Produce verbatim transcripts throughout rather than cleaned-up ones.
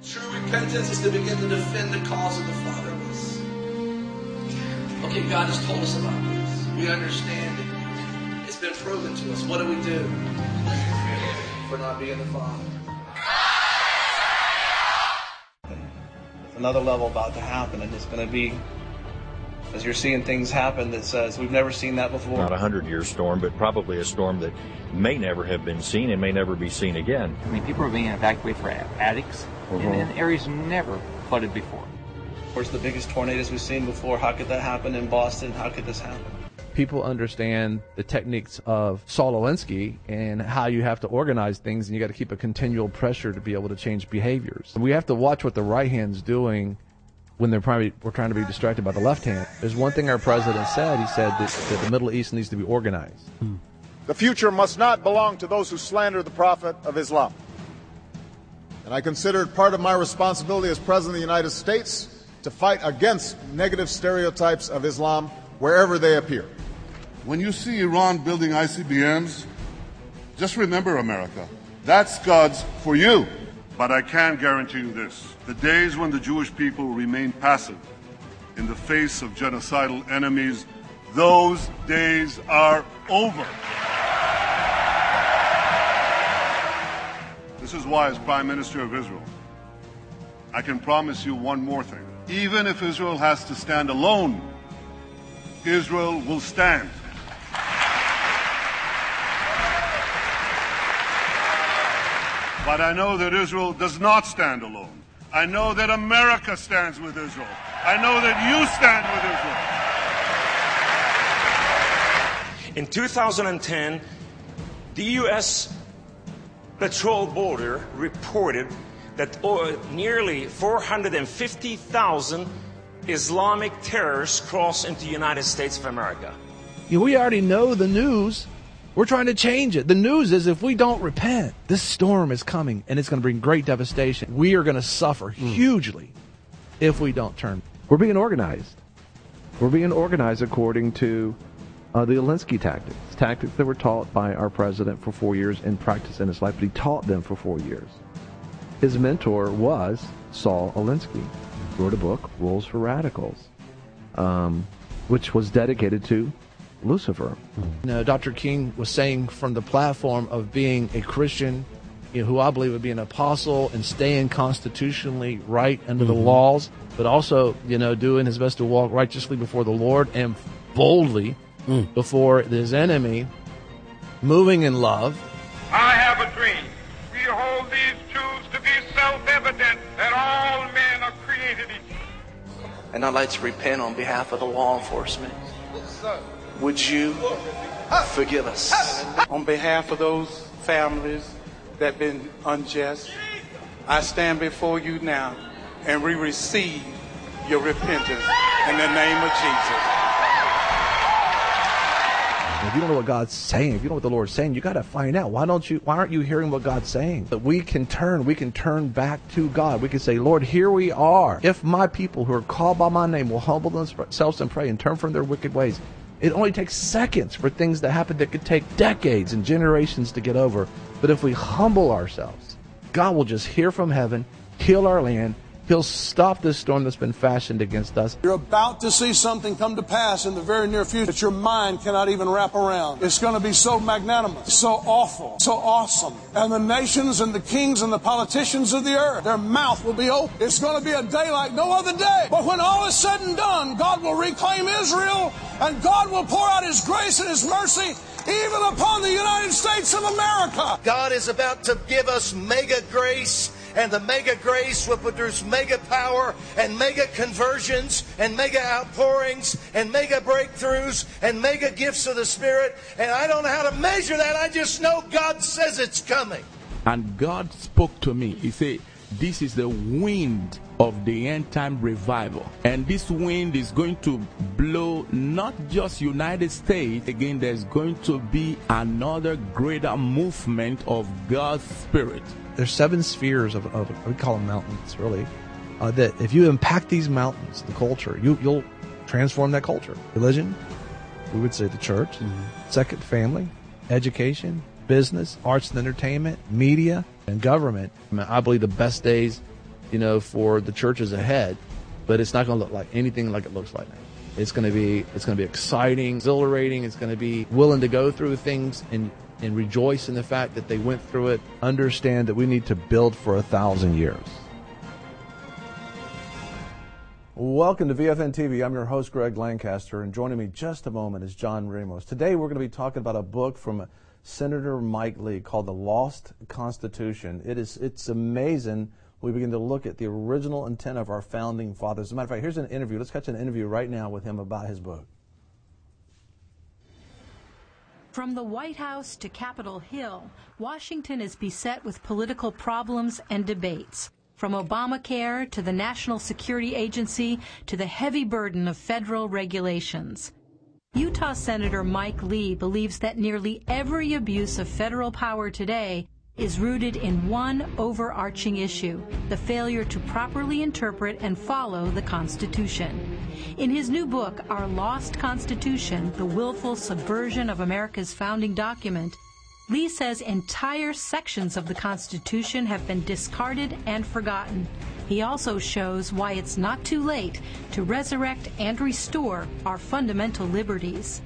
True repentance is to begin to defend the cause of the fatherless. Okay, God has told us about this. We understand it. It's been proven to us. What do we do for not being the father? Another level about to happen, and it's going to be, as you're seeing things happen that says we've never seen that before. Not a hundred-year storm, but probably a storm that may never have been seen and may never be seen again. I mean, people are being evacuated for attics mm-hmm. in, in areas never flooded before. Of course, the biggest tornadoes we've seen before. How could that happen in Boston? How could this happen? People understand the techniques of Saul Alinsky and how you have to organize things, and you got to keep a continual pressure to be able to change behaviors. We have to watch what the right hand's doing when they're probably we're trying to be distracted by the left hand. There's one thing our president said. He said that, that the Middle East needs to be organized. The future must not belong to those who slander the Prophet of Islam. And I consider it part of my responsibility as President of the United States to fight against negative stereotypes of Islam wherever they appear. When you see Iran building I C B Ms, just remember, America, that's God's for you. But I can guarantee you this. The days when the Jewish people remain passive in the face of genocidal enemies, those days are over. This is why, as Prime Minister of Israel, I can promise you one more thing. Even if Israel has to stand alone, Israel will stand. But I know that Israel does not stand alone. I know that America stands with Israel. I know that you stand with Israel. In two thousand ten, the U S Patrol Border reported that nearly four hundred fifty thousand Islamic terrorists crossed into the United States of America. You know, we already know the news. We're trying to change it. The news is if we don't repent, this storm is coming, and it's going to bring great devastation. We are going to suffer mm. hugely if we don't turn. We're being organized. We're being organized according to uh, the Alinsky tactics, tactics that were taught by our president for four years and practiced in his life, but he taught them for four years. His mentor was Saul Alinsky. He wrote a book, Rules for Radicals, um, which was dedicated to Lucifer. You know, Doctor King was saying from the platform of being a Christian, you know, who I believe would be an apostle and staying constitutionally right under mm-hmm. the laws, but also, you know, doing his best to walk righteously before the Lord and boldly mm. before his enemy, moving in love. I have a dream. We hold these truths to be self-evident that all men are created equal. And I'd like to repent on behalf of the law enforcement. Yes, sir. Would you forgive us? On behalf of those families that have been unjust, I stand before you now and we receive your repentance in the name of Jesus. If you don't know what God's saying, if you don't know what the Lord's saying, you got to find out. Why don't you? Why aren't you hearing what God's saying? That we can turn, we can turn back to God. We can say, Lord, here we are. If my people who are called by my name will humble themselves and pray and turn from their wicked ways. It only takes seconds for things to happen that could take decades and generations to get over. But if we humble ourselves, God will just hear from heaven, heal our land. He'll stop this storm that's been fashioned against us. You're about to see something come to pass in the very near future that your mind cannot even wrap around. It's going to be so magnanimous, so awful, so awesome. And the nations and the kings and the politicians of the earth, their mouth will be open. It's going to be a day like no other day. But when all is said and done, God will reclaim Israel, and God will pour out His grace and His mercy even upon the United States of America. God is about to give us mega grace. And the mega grace will produce mega power and mega conversions and mega outpourings and mega breakthroughs and mega gifts of the Spirit. And I don't know how to measure that. I just know God says it's coming. And God spoke to me. He said, this is the wind of the end time revival. And this wind is going to blow not just United States. Again, there's going to be another greater movement of God's Spirit. There's seven spheres of, of we call them mountains, really, uh, that if you impact these mountains, the culture, you, you'll transform that culture. Religion, we would say the church. Mm-hmm. Second, family, education, business, arts and entertainment, media, and government. I mean, I believe the best days you know, for the churches ahead, but it's not going to look like anything like it looks like now. It's going to be, it's going to be exciting, exhilarating. It's going to be willing to go through things and, and rejoice in the fact that they went through it. Understand that we need to build for a thousand years. Welcome to V F N T V. I'm your host, Greg Lancaster, and joining me just a moment is John Ramos. Today we're going to be talking about a book from Senator Mike Lee called The Lost Constitution. It is, it's amazing. We begin to look at the original intent of our founding fathers. As a matter of fact, here's an interview. Let's catch an interview right now with him about his book. From the White House to Capitol Hill, Washington is beset with political problems and debates. From Obamacare to the National Security Agency to the heavy burden of federal regulations. Utah Senator Mike Lee believes that nearly every abuse of federal power today is rooted in one overarching issue, the failure to properly interpret and follow the Constitution. In his new book, Our Lost Constitution, The Willful Subversion of America's Founding Document, Lee says entire sections of the Constitution have been discarded and forgotten. He also shows why it's not too late to resurrect and restore our fundamental liberties.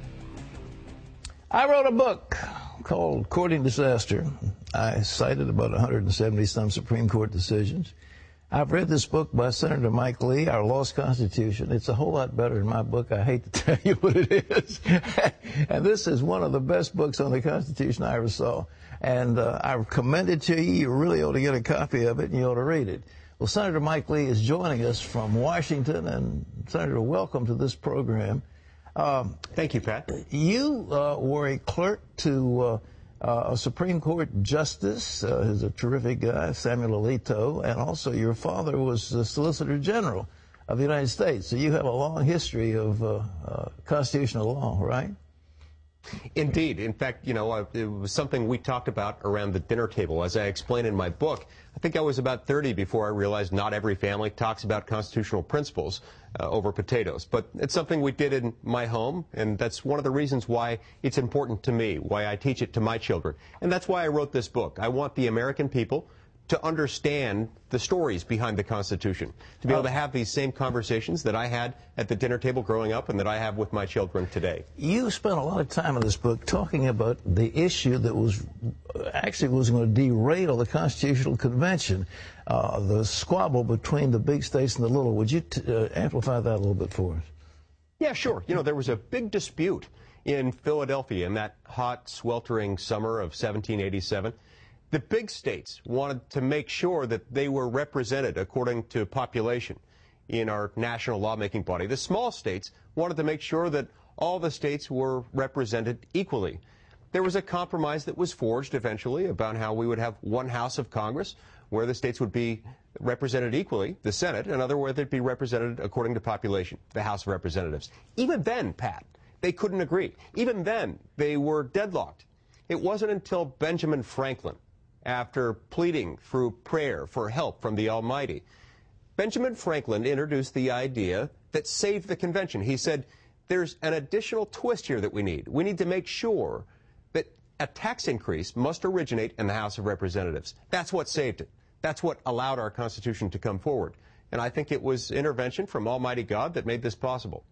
I wrote a book called Courting Disaster. I cited about one hundred seventy some Supreme Court decisions. I've read this book by Senator Mike Lee, Our Lost Constitution. It's a whole lot better than my book. I hate to tell you what it is. And this is one of the best books on the Constitution I ever saw. And uh, I commend it to you. You really ought to get a copy of it, and you ought to read it. Well, Senator Mike Lee is joining us from Washington. And, Senator, welcome to this program. Um, Thank you, Pat. You uh, were a clerk to uh, uh, a Supreme Court justice. Uh, he's a terrific guy, Samuel Alito, and also your father was the Solicitor General of the United States. So you have a long history of uh, uh, constitutional law, right? Indeed. In fact, you know, it was something we talked about around the dinner table. As I explain in my book, I think I was about thirty before I realized not every family talks about constitutional principles uh, over potatoes. But it's something we did in my home, and that's one of the reasons why it's important to me, why I teach it to my children. And that's why I wrote this book. I want the American people to understand the stories behind the Constitution, to be able to have these same conversations that I had at the dinner table growing up and that I have with my children today. You spent a lot of time in this book talking about the issue that was actually was going to derail the Constitutional Convention, uh, the squabble between the big states and the little. Would you t uh, amplify that a little bit for us? Yeah, sure. You know, there was a big dispute in Philadelphia in that hot, sweltering summer of seventeen eighty-seven. The big states wanted to make sure that they were represented according to population in our national lawmaking body. The small states wanted to make sure that all the states were represented equally. There was a compromise that was forged eventually about how we would have one house of Congress where the states would be represented equally, the Senate, another where they'd be represented according to population, the House of Representatives. Even then, Pat, they couldn't agree. Even then, they were deadlocked. It wasn't until Benjamin Franklin, after pleading through prayer for help from the Almighty, Benjamin Franklin introduced the idea that saved the convention. He said, there's an additional twist here that we need. We need to make sure that a tax increase must originate in the House of Representatives. That's what saved it. That's what allowed our Constitution to come forward. And I think it was intervention from Almighty God that made this possible.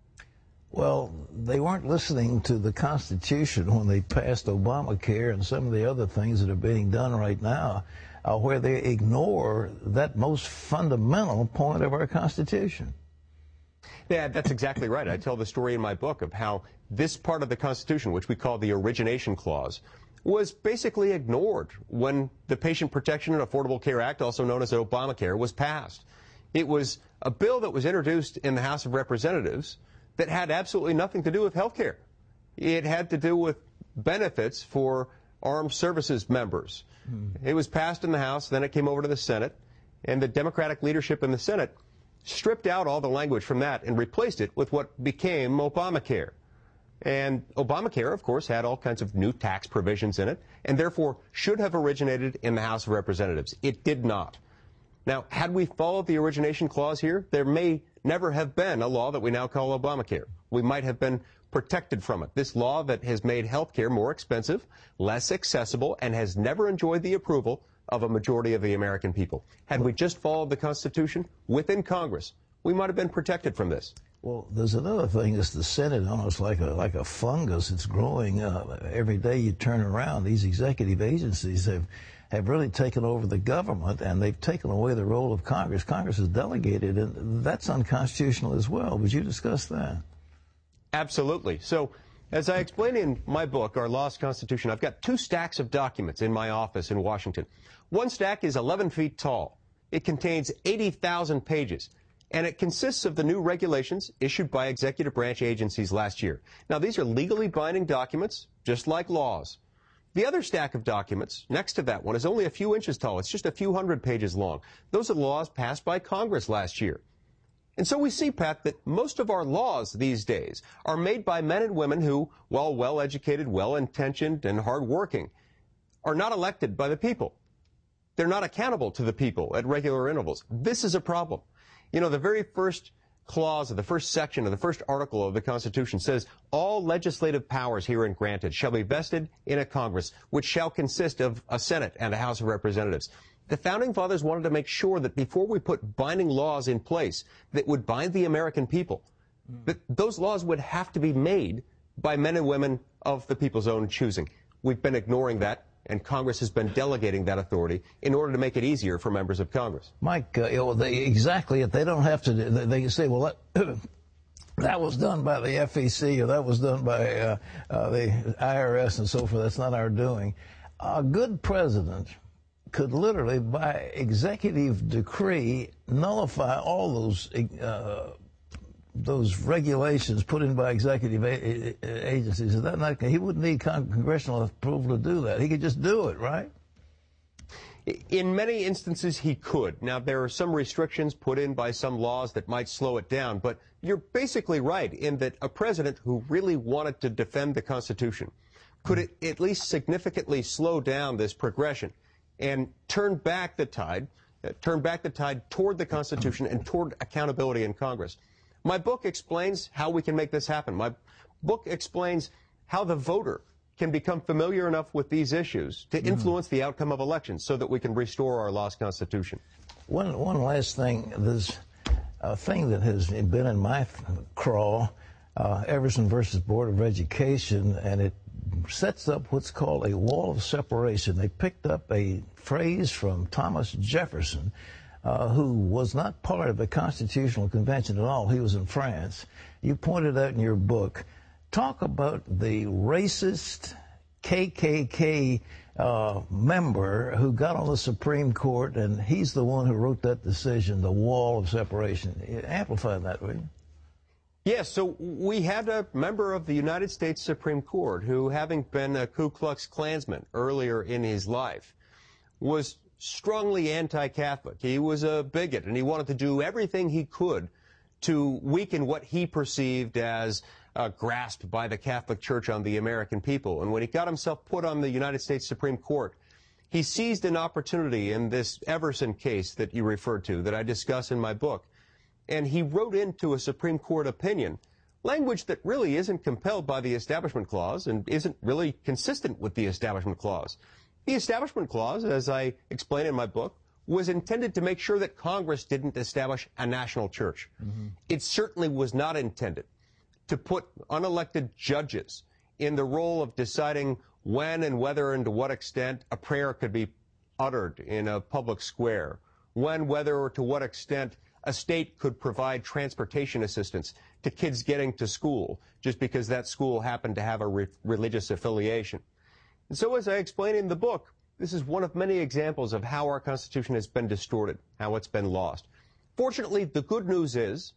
Well, they weren't listening to the Constitution when they passed Obamacare and some of the other things that are being done right now, uh, where they ignore that most fundamental point of our Constitution. Yeah, that's exactly right. I tell the story in my book of how this part of the Constitution, which we call the Origination Clause, was basically ignored when the Patient Protection and Affordable Care Act, also known as Obamacare, was passed. It was a bill that was introduced in the House of Representatives that had absolutely nothing to do with health care. It had to do with benefits for armed services members. Hmm. It was passed in the House, then it came over to the Senate, and the Democratic leadership in the Senate stripped out all the language from that and replaced it with what became Obamacare. And Obamacare, of course, had all kinds of new tax provisions in it, and therefore should have originated in the House of Representatives. It did not. Now, had we followed the origination clause here, there may never have been a law that we now call Obamacare. We might have been protected from it. This law that has made health care more expensive, less accessible, and has never enjoyed the approval of a majority of the American people. Had we just followed the Constitution within Congress, we might have been protected from this. Well, there's another thing. It's the Senate, almost like a like a fungus. It's growing uh, every day you turn around. These executive agencies have have really taken over the government, and they've taken away the role of Congress. Congress is delegated, and that's unconstitutional as well. Would you discuss that? Absolutely. So, as I explain in my book, Our Lost Constitution, I've got two stacks of documents in my office in Washington. One stack is eleven feet tall. It contains eighty thousand pages. And it consists of the new regulations issued by executive branch agencies last year. Now, these are legally binding documents, just like laws. The other stack of documents next to that one is only a few inches tall. It's just a few hundred pages long. Those are laws passed by Congress last year. And so we see, Pat, that most of our laws these days are made by men and women who, while well-educated, well-intentioned, and hard-working, are not elected by the people. They're not accountable to the people at regular intervals. This is a problem. You know, the very first clause of the first section of the first article of the Constitution says, all legislative powers herein granted shall be vested in a Congress, which shall consist of a Senate and a House of Representatives. The Founding Fathers wanted to make sure that before we put binding laws in place that would bind the American people, that those laws would have to be made by men and women of the people's own choosing. We've been ignoring that, and Congress has been delegating that authority in order to make it easier for members of Congress. Mike, uh, you know, they, exactly, if they don't have to, they, they can say, well, that, that was done by the F E C or that was done by uh, uh, the I R S and so forth. That's not our doing. A good president could literally, by executive decree, nullify all those uh, those regulations put in by executive a- a- agencies. Is that not? He wouldn't need con- congressional approval to do that. He could just do it, right? In many instances, he could. Now, there are some restrictions put in by some laws that might slow it down, but you're basically right in that a president who really wanted to defend the Constitution could it at least significantly slow down this progression and turn back the tide, uh, turn back the tide toward the Constitution and toward accountability in Congress. My book explains how we can make this happen. My book explains how the voter can become familiar enough with these issues to influence the outcome of elections so that we can restore our lost Constitution. One, one last thing. There's a thing that has been in my craw, uh, Everson versus Board of Education, and it sets up what's called a wall of separation. They picked up a phrase from Thomas Jefferson, uh, who was not part of the Constitutional Convention at all. He was in France. You pointed out in your book, talk about the racist K K K uh, member who got on the Supreme Court, and he's the one who wrote that decision, the wall of separation. Amplify that, will you? Yes, so we had a member of the United States Supreme Court who, having been a Ku Klux Klansman earlier in his life, was strongly anti-Catholic. He was a bigot, and he wanted to do everything he could to weaken what he perceived as a grasp by the Catholic Church on the American people. And when he got himself put on the United States Supreme Court, he seized an opportunity in this Everson case that you referred to, that I discuss in my book. And he wrote into a Supreme Court opinion language that really isn't compelled by the Establishment Clause and isn't really consistent with the Establishment Clause. The Establishment Clause, as I explain in my book, was intended to make sure that Congress didn't establish a national church. Mm-hmm. It certainly was not intended to put unelected judges in the role of deciding when and whether and to what extent a prayer could be uttered in a public square, when, whether, or to what extent a state could provide transportation assistance to kids getting to school just because that school happened to have a re- religious affiliation. And so, as I explain in the book, this is one of many examples of how our Constitution has been distorted, how it's been lost. Fortunately, the good news is,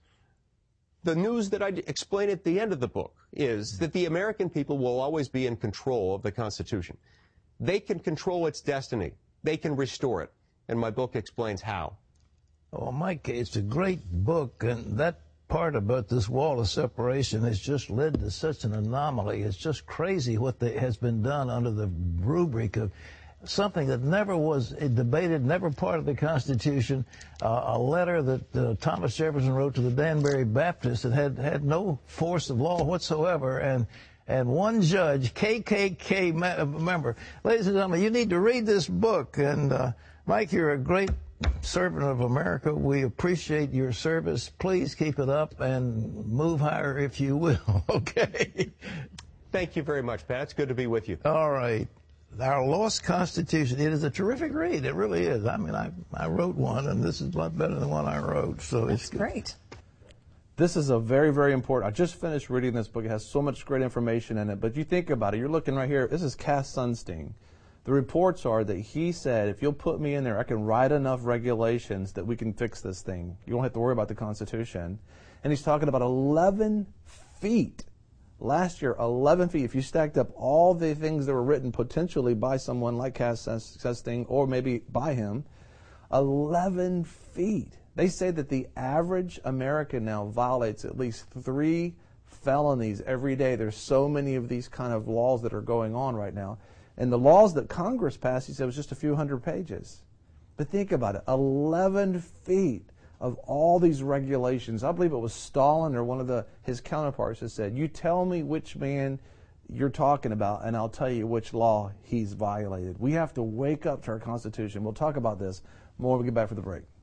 the news that I explain at the end of the book is that the American people will always be in control of the Constitution. They can control its destiny. They can restore it. And my book explains how. Oh, Mike, it's a great book, and that part about this wall of separation has just led to such an anomaly. It's just crazy what the, has been done under the rubric of something that never was debated, never part of the Constitution, uh, a letter that uh, Thomas Jefferson wrote to the Danbury Baptists that had, had no force of law whatsoever, and and one judge, K K K member. Ladies and gentlemen, you need to read this book. And uh, Mike, you're a great servant of America. We appreciate your service. Please keep it up and move higher if you will. Okay? Thank you very much, Pat. It's good to be with you. All right. Our Lost Constitution. It is a terrific read. It really is. I mean, I, I wrote one, and this is a lot better than one I wrote. So That's it's good. great. This is a very, very important. I just finished reading this book. It has so much great information in it. But you think about it. You're looking right here. This is Cass Sunstein. The reports are that he said, if you'll put me in there, I can write enough regulations that we can fix this thing. You don't have to worry about the Constitution. And he's talking about eleven feet. Last year, eleven feet. If you stacked up all the things that were written potentially by someone like Cass Sunstein or maybe by him, eleven feet. They say that the average American now violates at least three felonies every day. There's so many of these kind of laws that are going on right now. And the laws that Congress passed, he said, was just a few hundred pages. But think about it, eleven feet of all these regulations. I believe it was Stalin or one of the his counterparts that said, you tell me which man you're talking about, and I'll tell you which law he's violated. We have to wake up to our Constitution. We'll talk about this more when we get back for the break.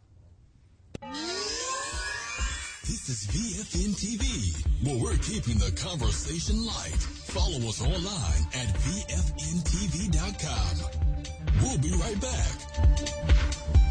This is V F N T V, where we're keeping the conversation light. Follow us online at V F N T V dot com. We'll be right back.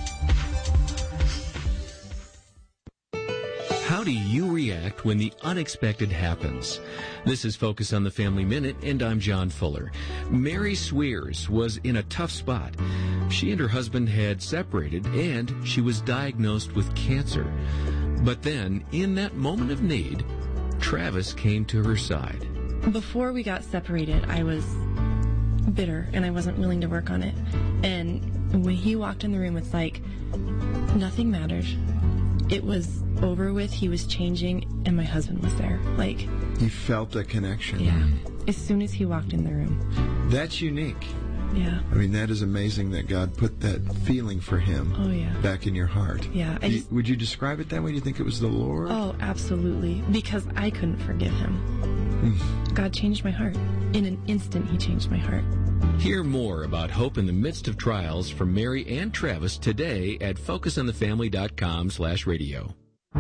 How do you react when the unexpected happens? This is Focus on the Family Minute, and I'm John Fuller. Mary Swears was in a tough spot. She and her husband had separated, and she was diagnosed with cancer. But then, in that moment of need, Travis came to her side. Before we got separated, I was bitter, and I wasn't willing to work on it. And when he walked in the room, it's like nothing mattered. It was over with. He was changing, and my husband was there. Like, you felt a connection. Yeah. As soon as he walked in the room. That's unique. Yeah. I mean, that is amazing that God put that feeling for him oh, yeah. back in your heart. Yeah. I you, just, would you describe it that way? Do you think it was the Lord? Oh, absolutely. Because I couldn't forgive him. Mm. God changed my heart. In an instant, he changed my heart. Hear more about hope in the midst of trials from Mary and Travis today at focus on the family dot com slash radio.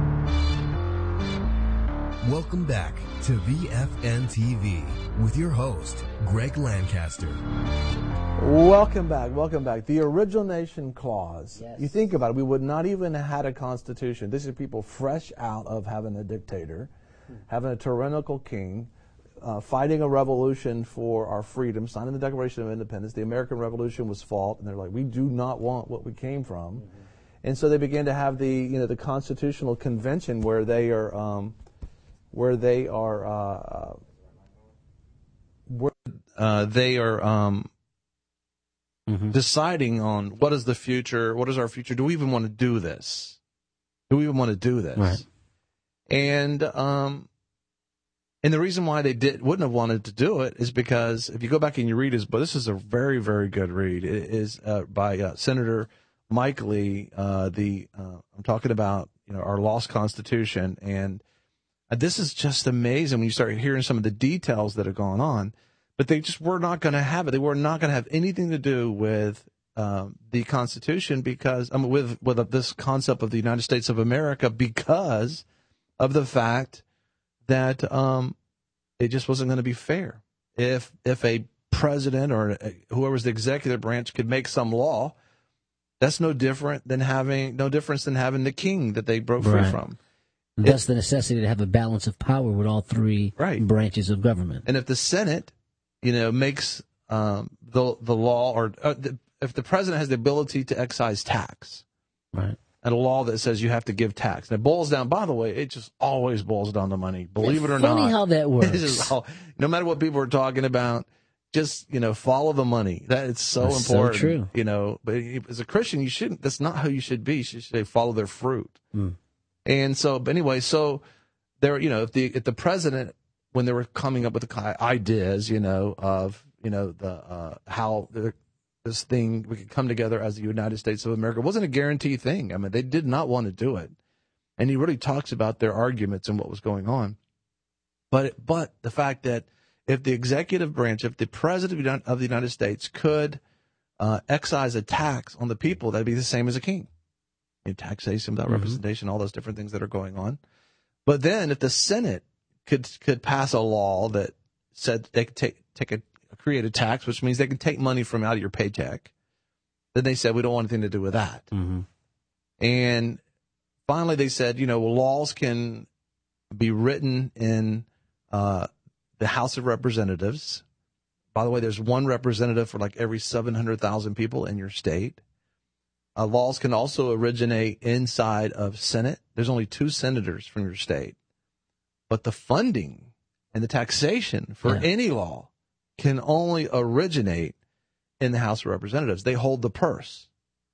Welcome back to V F N T V with your host, Greg Lancaster. Welcome back. Welcome back. The Original Nation Clause. Yes. You think about it, we would not even have had a constitution. These are people fresh out of having a dictator, hmm. having a tyrannical king, uh, fighting a revolution for our freedom, signing the Declaration of Independence. The American Revolution was fought, and they're like, we do not want what we came from. Mm-hmm. And so they began to have the, you know, the Constitutional Convention where they are, um, where they are, uh, where uh, they are um, mm-hmm. deciding on what is the future, what is our future. Do we even want to do this? Do we even want to do this? Right. And um, and the reason why they did wouldn't have wanted to do it is because if you go back and you read his book, this is a very, very good read. It is uh, by uh, Senator Mike Lee. Uh, the uh, I'm talking about you know our lost Constitution, and this is just amazing when you start hearing some of the details that have gone on. But they just were not going to have it. They were not going to have anything to do with um, the Constitution because I mean, with with this concept of the United States of America because of the fact that um, it just wasn't going to be fair. If if a president or a, whoever's the executive branch could make some law, that's no different than having no difference than having the king that they broke right. free from. Thus, the necessity to have a balance of power with all three right. branches of government. And if the Senate, you know, makes um, the the law, or uh, the, if the president has the ability to excise tax, right, and a law that says you have to give tax, and it boils down. By the way, it just always boils down to money. Believe it's it or funny not, funny how that works. It's just all, no matter what people are talking about, just you know, follow the money. That it's so that's important. So true. You know, but as a Christian, you shouldn't. That's not how you should be. You should say follow their fruit. Mm. And so, but anyway, so. There, you know, if the if the president, when they were coming up with the ideas, you know, of you know the uh, how the, this thing we could come together as the United States of America, it wasn't a guaranteed thing. I mean, they did not want to do it, and he really talks about their arguments and what was going on. But but the fact that if the executive branch, if the president of the United States could uh, excise a tax on the people, that'd be the same as a king. You know, taxation without Mm-hmm. representation, all those different things that are going on. But then if the Senate could could pass a law that said they could take take a create a tax, which means they can take money from out of your paycheck, then they said we don't want anything to do with that. Mm-hmm. And finally they said, you know, well, laws can be written in uh, the House of Representatives. By the way, there's one representative for like every seven hundred thousand people in your state. Uh, laws can also originate inside of Senate. There's only two senators from your state. But the funding and the taxation for Yeah. any law can only originate in the House of Representatives. They hold the purse.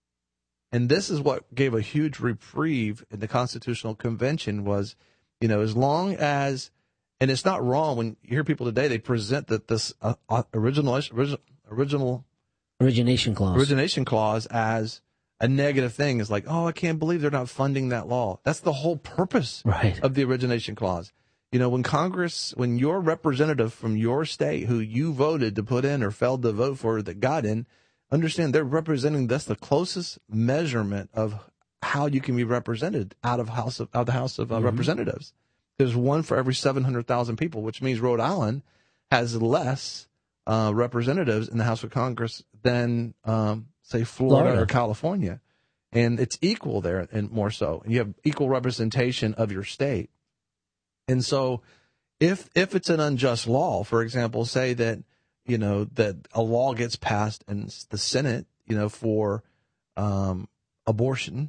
And this is what gave a huge reprieve in the Constitutional Convention was, you know, as long as, and it's not wrong when you hear people today, they present that this uh, uh, original, original, original Origination clause. origination clause as a negative thing. Is like, oh, I can't believe they're not funding that law. That's the whole purpose Right. of the origination clause. You know, when Congress, when your representative from your state who you voted to put in or failed to vote for that got in, understand they're representing, that's the closest measurement of how you can be represented out of House of, out of the House of uh, Mhm. Representatives. There's one for every seven hundred thousand people, which means Rhode Island has less uh, representatives in the House of Congress than, um, say, Florida, Florida. or California. And it's equal there, and more so. And you have equal representation of your state. And so if if it's an unjust law, for example, say that, you know, that a law gets passed in the Senate, you know, for um, abortion,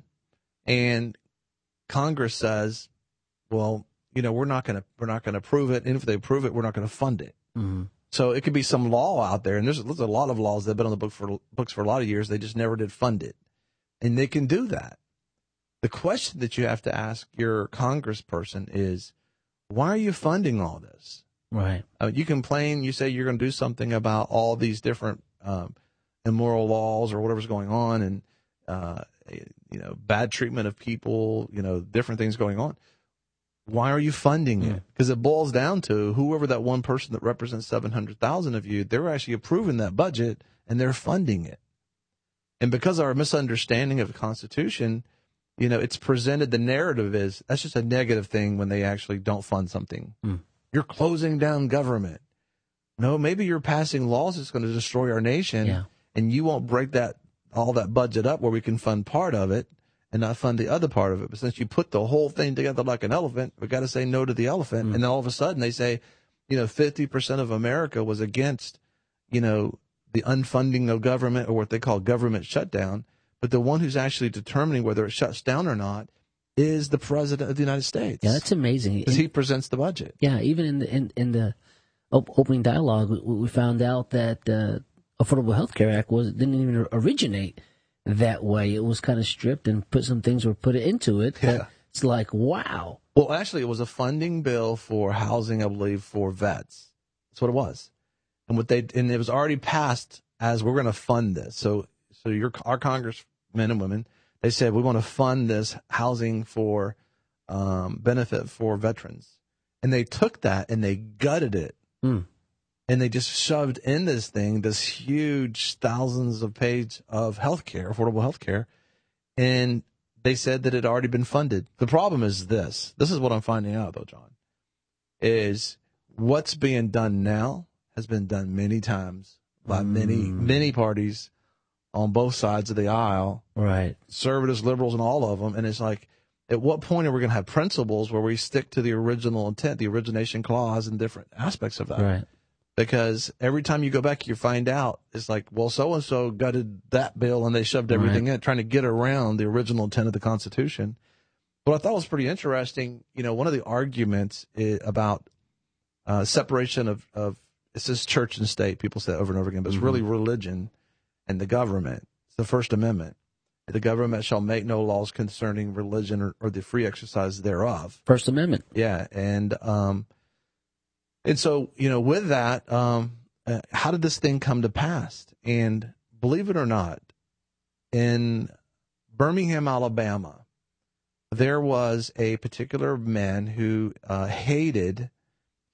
and Congress says, well, you know, we're not going to we're not going to approve it, and if they approve it, we're not going to fund it. Mm-hmm. So it could be some law out there, and there's, there's a lot of laws that have been on the book for books for a lot of years. They just never did fund it, and they can do that. The question that you have to ask your congressperson is, why are you funding all this? Right. Uh, you complain, you say you're going to do something about all these different um, immoral laws or whatever's going on, and uh, you know, bad treatment of people, you know, different things going on. Why are you funding it? Because it boils down to whoever that one person that represents seven hundred thousand of you, they're actually approving that budget and they're funding it. And because of our misunderstanding of the Constitution, you know, it's presented, the narrative is that's just a negative thing when they actually don't fund something. Mm. You're closing down government. No, maybe you're passing laws that's going to destroy our nation, Yeah. and you won't break that all that budget up where we can fund part of it and not fund the other part of it. But since you put the whole thing together like an elephant, we've got to say no to the elephant. Mm. And then all of a sudden they say, you know, fifty percent of America was against, you know, the unfunding of government, or what they call government shutdown. But the one who's actually determining whether it shuts down or not is the president of the United States. Yeah, that's amazing. Because he presents the budget. Yeah, even in the in, in the op- opening dialogue, we, we found out that the Affordable Health Care Act was didn't even originate that way. It was kind of stripped and put some things were put into it. Yeah. It's like, wow. Well, actually, it was a funding bill for housing, I believe, for vets. That's what it was. And what they and it was already passed as we're going to fund this. So, so your our congressmen and women, they said we want to fund this housing for um, benefit for veterans, and they took that and they gutted it, Mm. and they just shoved in this thing this huge thousands of pages of health care, affordable health care, and they said that it had already been funded. The problem is this. This is what I'm finding out, though, John, is what's being done now has been done many times by many, many parties on both sides of the aisle. Right. Conservatives, liberals, and all of them. And it's like, at what point are we going to have principles where we stick to the original intent, the origination clause, and different aspects of that? Right. Because every time you go back, you find out it's like, well, so and so gutted that bill and they shoved everything Right. in, trying to get around the original intent of the Constitution. What I thought was pretty interesting, you know, one of the arguments i about uh, separation of, of it says church and state. People say it over and over again, but it's Mm-hmm. really religion and the government. It's the First Amendment. The government shall make no laws concerning religion or, or the free exercise thereof. First Amendment. Yeah, and um, and so you know, with that, um, uh, how did this thing come to pass? And believe it or not, in Birmingham, Alabama, there was a particular man who uh, hated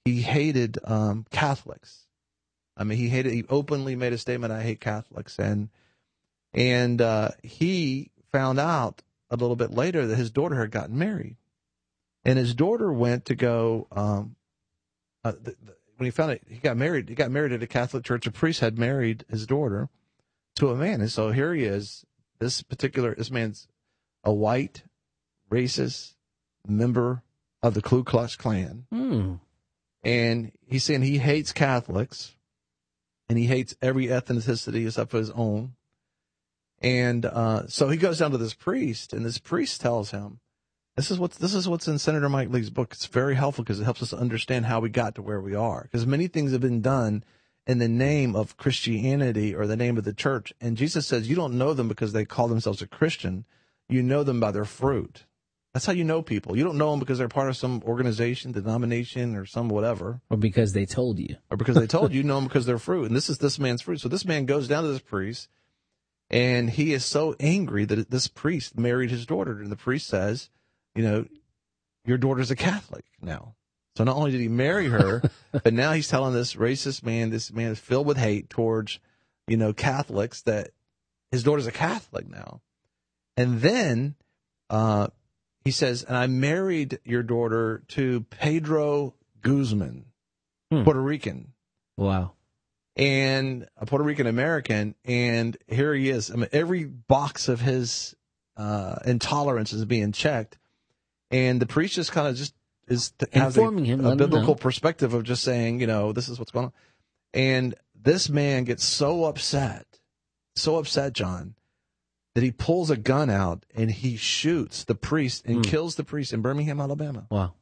he hated um, Catholics. I mean, he hated. He openly made a statement, "I hate Catholics," and and uh, he found out a little bit later that his daughter had gotten married, and his daughter went to go. Um, uh, the, the, when he found it, he got married. He got married at a Catholic church. A priest had married his daughter to a man, and so here he is. This particular this man's a white, racist member of the Ku Klux Klan, mm. and he's saying he hates Catholics, and he hates every ethnicity except for his own. And uh, so he goes down to this priest, and this priest tells him, "This is what's this is what's in Senator Mike Lee's book. It's very helpful because it helps us understand how we got to where we are. Because many things have been done in the name of Christianity or the name of the church, and Jesus says you don't know them because they call themselves a Christian. You know them by their fruit. That's how you know people. You don't know them because they're part of some organization, denomination, or some whatever, or because they told you, or because they told you. You know them because they're fruit. And this is this man's fruit. So this man goes down to this priest." And he is so angry that this priest married his daughter. And the priest says, you know, your daughter's a Catholic now. So not only did he marry her, but now he's telling this racist man, this man is filled with hate towards, you know, Catholics, that his daughter's a Catholic now. And then uh, he says, and I married your daughter to Pedro Guzman, hmm. Puerto Rican. Wow. And a Puerto Rican American, and here he is. I mean, every box of his uh, intolerance is being checked, and the priest just kind of just is has a, him, a biblical perspective of just saying, you know, this is what's going on. And this man gets so upset, so upset, John, that he pulls a gun out and he shoots the priest and mm. kills the priest in Birmingham, Alabama. Wow.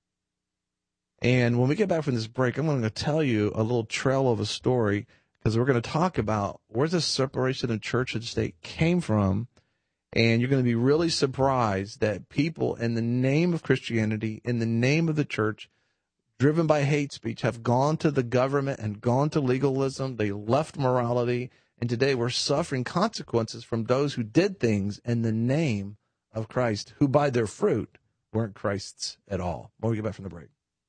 And when we get back from this break, I'm going to tell you a little trail of a story, because we're going to talk about where this separation of church and state came from. And you're going to be really surprised that people in the name of Christianity, in the name of the church, driven by hate speech, have gone to the government and gone to legalism. They left morality. And today we're suffering consequences from those who did things in the name of Christ, who by their fruit weren't Christ's at all. When we get back from the break.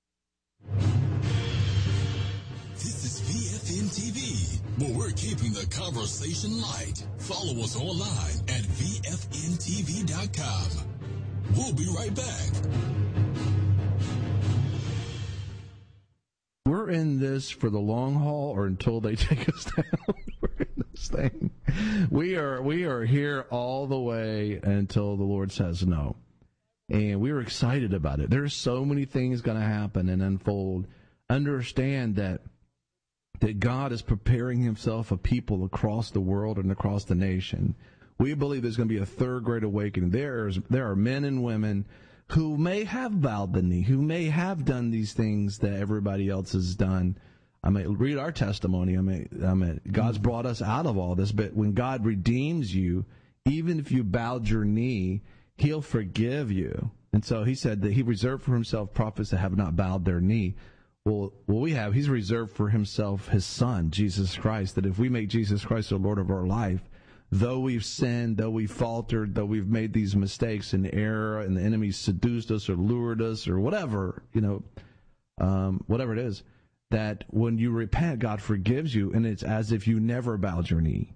This is V F N T V, where we're keeping the conversation light. Follow us online at V F N T V dot com. We'll be right back. We're in this for the long haul, or until they take us down. We're in this thing. We are we are here all the way until the Lord says no. And we were excited about it. There's so many things going to happen and unfold. Understand that that God is preparing himself a people across the world and across the nation. We believe there's going to be a third great awakening. There's, there are men and women who may have bowed the knee, who may have done these things that everybody else has done. I mean, read our testimony. I mean, I mean, God's brought us out of all this. But when God redeems you, even if you bowed your knee, he'll forgive you. And so he said that he reserved for himself prophets that have not bowed their knee. Well, what we have, he's reserved for himself his son, Jesus Christ, that if we make Jesus Christ the Lord of our life, though we've sinned, though we've faltered, though we've made these mistakes and error, and the enemy seduced us or lured us or whatever, you know, um, whatever it is, that when you repent, God forgives you, and it's as if you never bowed your knee.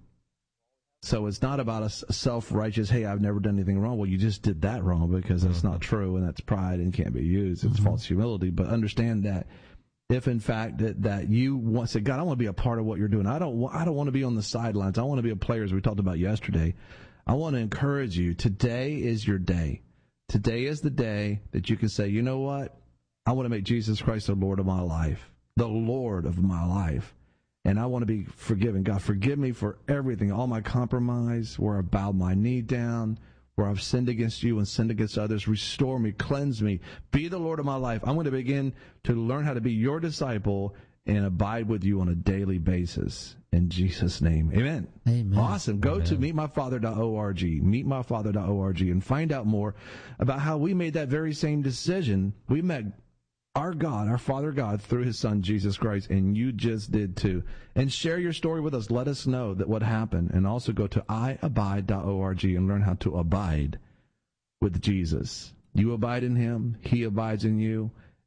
So it's not about a self-righteous, hey, I've never done anything wrong. Well, you just did that wrong, because that's not true, and that's pride and can't be used. It's mm-hmm. false humility. But understand that if, in fact, that, that you want to say, God, I want to be a part of what you're doing. I don't, I don't want to be on the sidelines. I want to be a player, as we talked about yesterday. I want to encourage you. Today is your day. Today is the day that you can say, you know what? I want to make Jesus Christ the Lord of my life, the Lord of my life. And I want to be forgiven. God, forgive me for everything, all my compromise, where I bowed my knee down, where I've sinned against you and sinned against others. Restore me, cleanse me, be the Lord of my life. I'm going to begin to learn how to be your disciple and abide with you on a daily basis. In Jesus' name, amen. Amen. Awesome. Go amen. to meet my father dot org, meet my father dot org, and find out more about how we made that very same decision. We met our God, our Father God, through his son, Jesus Christ, and you just did too. And share your story with us. Let us know that what happened. And also go to i abide dot org and learn how to abide with Jesus. You abide in him, he abides in you,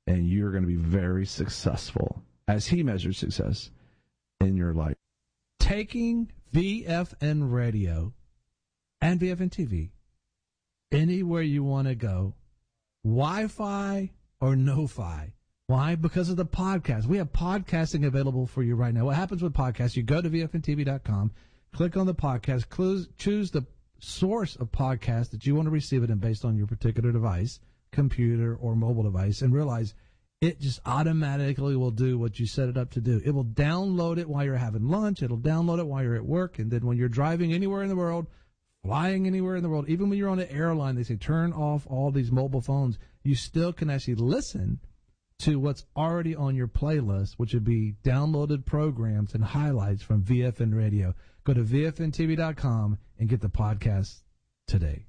and you're going to be very successful as he measures success in your life. Taking V F N Radio and V F N T V anywhere you want to go, Wi-Fi or no-fi. Why? Because of the podcast. We have podcasting available for you right now. What happens with podcasts? You go to V F N T V dot com, click on the podcast, choose the source of podcast that you want to receive it in based on your particular device, computer or mobile device, and realize it just automatically will do what you set it up to do. It will download it while you're having lunch. It'll download it while you're at work. And then when you're driving anywhere in the world, flying anywhere in the world, even when you're on an airline, they say turn off all these mobile phones. You still can actually listen to what's already on your playlist, which would be downloaded programs and highlights from V F N Radio. Go to V F N T V dot com and get the podcast today.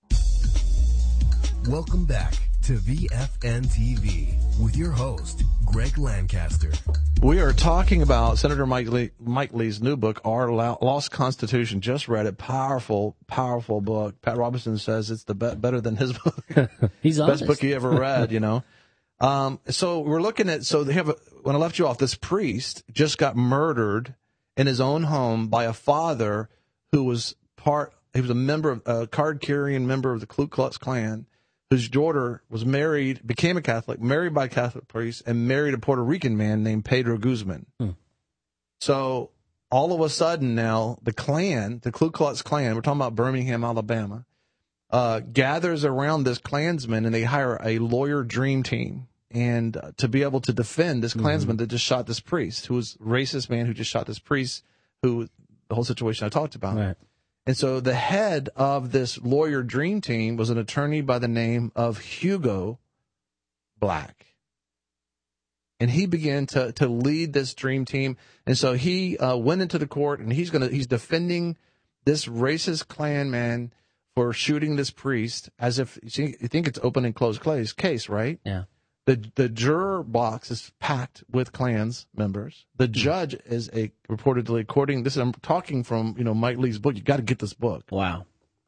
Welcome back to V F N T V with your host, Greg Lancaster. We are talking about Senator Mike Lee, Mike Lee's new book, Our Lost Constitution. Just read it. Powerful, powerful book. Pat Robertson says it's the be- better than his book. He's honest. Best book he ever read, you know. Um, so we're looking at, so they have, a, when I left you off, this priest just got murdered in his own home by a father who was part, he was a member of, a card-carrying member of the Ku Klux Klan, whose daughter was married, became a Catholic, married by a Catholic priest, and married a Puerto Rican man named Pedro Guzman. Hmm. So all of a sudden now, the Klan, the Ku Klux Klan, we're talking about Birmingham, Alabama, uh, gathers around this Klansman, and they hire a lawyer dream team and uh, to be able to defend this Klansman mm-hmm. that just shot this priest, who was a racist man who just shot this priest, who the whole situation I talked about. Right. And so the head of this lawyer dream team was an attorney by the name of Hugo Black. And he began to, to lead this dream team. And so he uh, went into the court, and he's gonna he's defending this racist Klan man for shooting this priest, as if you, see, you think it's open and closed case, case, right? Yeah. The the juror box is packed with Klans members. The judge is a reportedly, according this, I'm talking from you know Mike Lee's book. You got to get this book. Wow.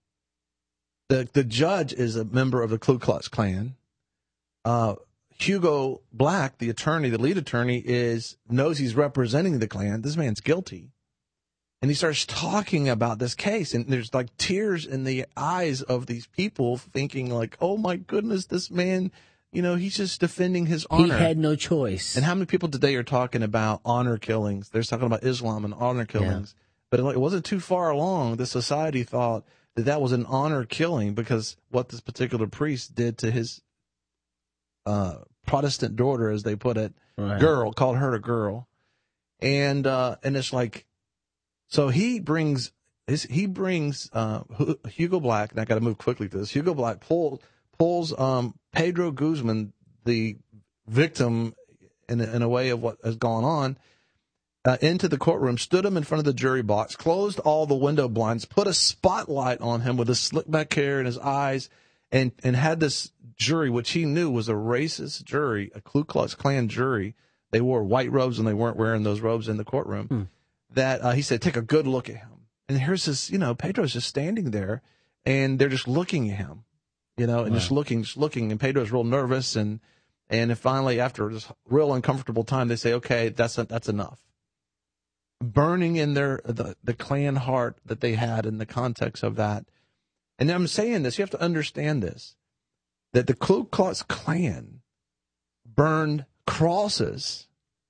The the judge is a member of the Ku Klux Klan. Uh, Hugo Black, the attorney, the lead attorney, is knows he's representing the Klan. This man's guilty, and he starts talking about this case, and there's like tears in the eyes of these people, thinking like, "Oh my goodness, this man." You know, he's just defending his honor. He had no choice. And how many people today are talking about honor killings? They're talking about Islam and honor killings. Yeah. But it wasn't too far along. The society thought that that was an honor killing because what this particular priest did to his uh, Protestant daughter, as they put it, right. girl, called her a girl. And uh, and it's like, so he brings, his, he brings uh, Hugo Black, and I got to move quickly through this. Hugo Black pulled, pulls um, Pedro Guzman, the victim in a, in a way of what has gone on, uh, into the courtroom, stood him in front of the jury box, closed all the window blinds, put a spotlight on him with his slick back hair in his eyes, and, and had this jury, which he knew was a racist jury, a Ku Klux Klan jury. They wore white robes and they weren't wearing those robes in the courtroom. Hmm. That uh, he said, take a good look at him. And here's this, you know, Pedro's just standing there, and they're just looking at him. You know, and wow. just looking, just looking, and Pedro's real nervous, and and finally, after this real uncomfortable time, they say, "Okay, that's that's enough." Burning in their the the Klan heart that they had in the context of that, and I'm saying this, you have to understand this, that the Ku Klux Klan burned crosses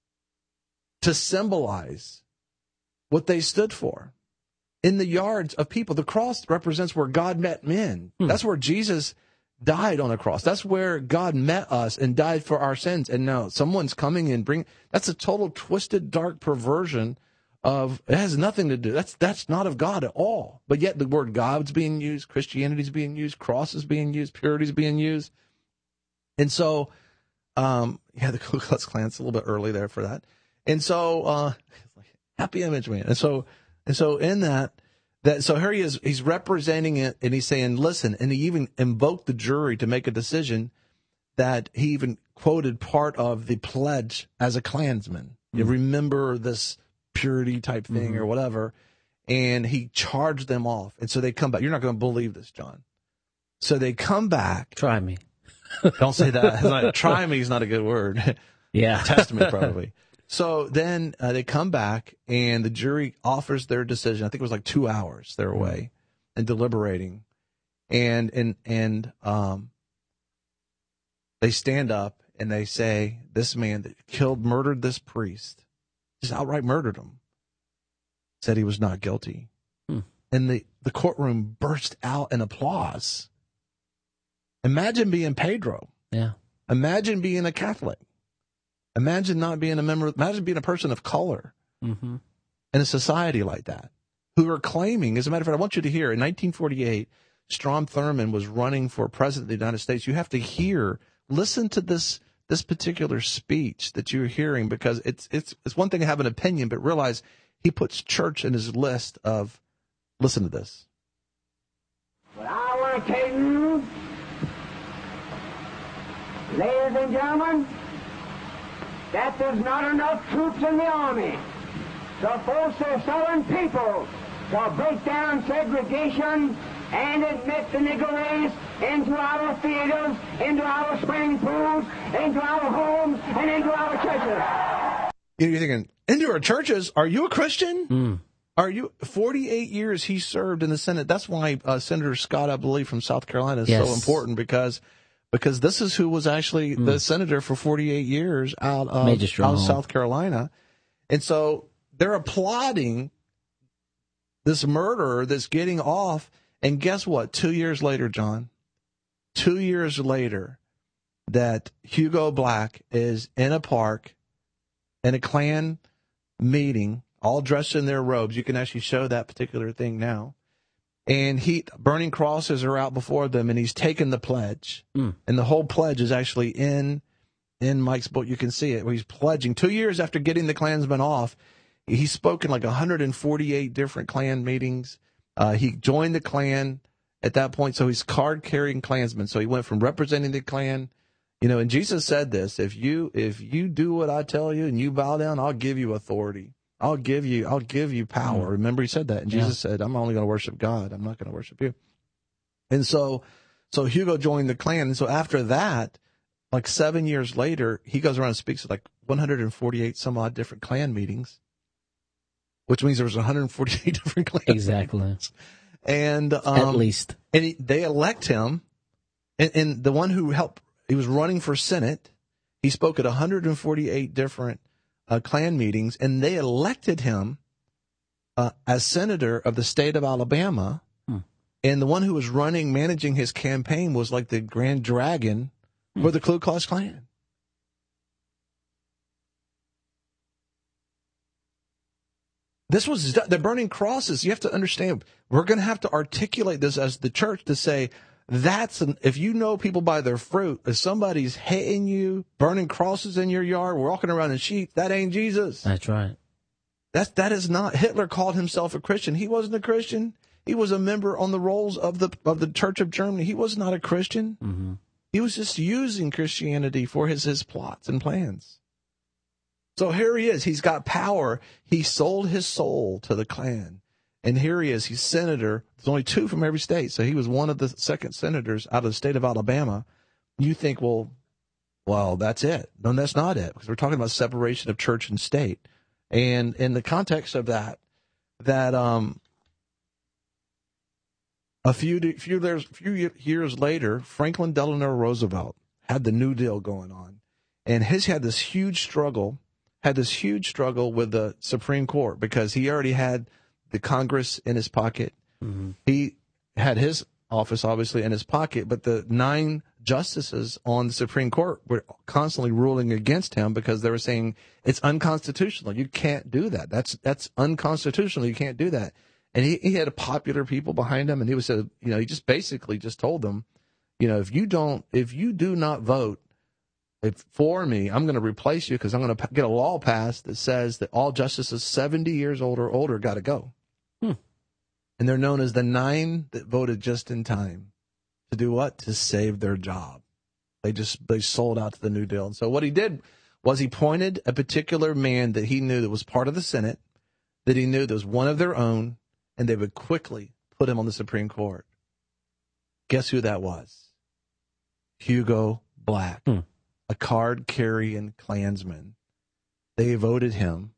to symbolize what they stood for. In the yards of people, the cross represents where God met men. Hmm. That's where Jesus died on the cross. That's where God met us and died for our sins. And now someone's coming and bring. That's a total twisted, dark perversion of. It has nothing to do. That's that's not of God at all. But yet the word God's being used, Christianity's being used, cross is being used, purity's being used. And so, um, yeah, the Ku Klux Klan's a little bit early there for that. And so, uh, happy image, man. And so. And so in that, that so here he is, he's representing it, and he's saying, listen, and he even invoked the jury to make a decision that he even quoted part of the pledge as a Klansman. Mm-hmm. You remember this purity type thing mm-hmm. or whatever, and he charged them off. And so they come back. You're not going to believe this, John. So they come back. Try me. Don't say that. It's not- try me is not a good word. Yeah. Test me, probably. So then uh, they come back, and the jury offers their decision. I think it was like two hours they're away and deliberating. And, and, and um, they stand up, and they say, this man that killed, murdered this priest, just outright murdered him, said he was not guilty. Hmm. And the, the courtroom burst out in applause. Imagine being Pedro. Yeah. Imagine being a Catholic. Imagine not being a member, imagine being a person of color Mm-hmm. in a society like that, who are claiming, as a matter of fact, I want you to hear, in nineteen forty-eight, Strom Thurmond was running for president of the United States. You have to hear, listen to this this particular speech that you're hearing, because it's it's it's one thing to have an opinion, but realize he puts church in his list of, listen to this. But I want to tell you, ladies and gentlemen, that there's not enough troops in the army to force the southern people to break down segregation and admit the Negro race into our theaters, into our swimming pools, into our homes, and into our churches. You're thinking, into our churches? Are you a Christian? Mm. Are you? forty-eight years he served in the Senate. That's why uh, Senator Scott, I believe, from South Carolina is Yes. so important, because because this is who was actually Mm. the senator for forty-eight years out of, Major out of stronghold. South Carolina. And so they're applauding this murderer that's getting off. And guess what? Two years later, John, two years later, that Hugo Black is in a park in a Klan meeting, all dressed in their robes. You can actually show that particular thing now. And he, burning crosses are out before them, and he's taken the pledge. Mm. And the whole pledge is actually in in Mike's book. You can see it, where he's pledging. Two years after getting the Klansmen off, he's spoken like one hundred forty-eight different Klan meetings. Uh, he joined the Klan at that point, so he's card-carrying Klansman. So he went from representing the Klan, you know, and Jesus said this, if you if you do what I tell you and you bow down, I'll give you authority. I'll give you, I'll give you power. Mm. Remember, he said that. And Yeah. Jesus said, I'm only going to worship God. I'm not going to worship you. And so, so Hugo joined the Klan. And so after that, like seven years later, he goes around and speaks at like one hundred forty-eight some odd different Klan meetings, which means there was one hundred forty-eight different Klan Exactly. meetings. And, um, At least. and he, they elect him. And, and the one who helped, he was running for Senate. He spoke at one hundred forty-eight different Uh, Klan meetings, and they elected him uh, as senator of the state of Alabama. Hmm. And the one who was running, managing his campaign was like the grand dragon Hmm. for the Ku Klux Klan. This was, they're burning crosses. You have to understand, we're going to have to articulate this as the church to say, that's an, if you know people by their fruit, if somebody's hitting you, burning crosses in your yard, walking around in sheep, that ain't Jesus. That's right. That's, that is not, Hitler called himself a Christian. He wasn't a Christian. He was a member on the rolls of the, of the Church of Germany. He was not a Christian. Mm-hmm. He was just using Christianity for his, his plots and plans. So here he is. He's got power. He sold his soul to the Klan. And here he is. He's senator. There's only two from every state. So he was one of the second senators out of the state of Alabama. You think, well, well, that's it. No, that's not it. Because we're talking about separation of church and state. And in the context of that, that um, a few few years, few years later, Franklin Delano Roosevelt had the New Deal going on. And his had this huge struggle, had this huge struggle with the Supreme Court, because he already had the Congress in his pocket. Mm-hmm. He had his office, obviously, in his pocket, but the nine justices on the Supreme Court were constantly ruling against him because they were saying it's unconstitutional. You can't do that. That's that's unconstitutional. You can't do that. And he, he had popular people behind him, and he was, you know, he just basically just told them, you know, if you don't, if you do not vote if for me, I'm going to replace you, because I'm going to get a law passed that says that all justices seventy years old or older got to go. Hmm. And they're known as the nine that voted just in time. To do what? To save their job. They just, they sold out to the New Deal. And so what he did was he pointed a particular man that he knew that was part of the Senate, that he knew that was one of their own, and they would quickly put him on the Supreme Court. Guess who that was? Hugo Black, Hmm. a card-carrying Klansman. They voted him,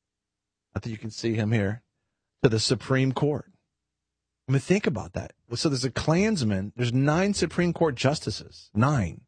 I think you can see him here, to the Supreme Court. I mean, think about that. So there's a Klansman, there's nine Supreme Court justices, nine.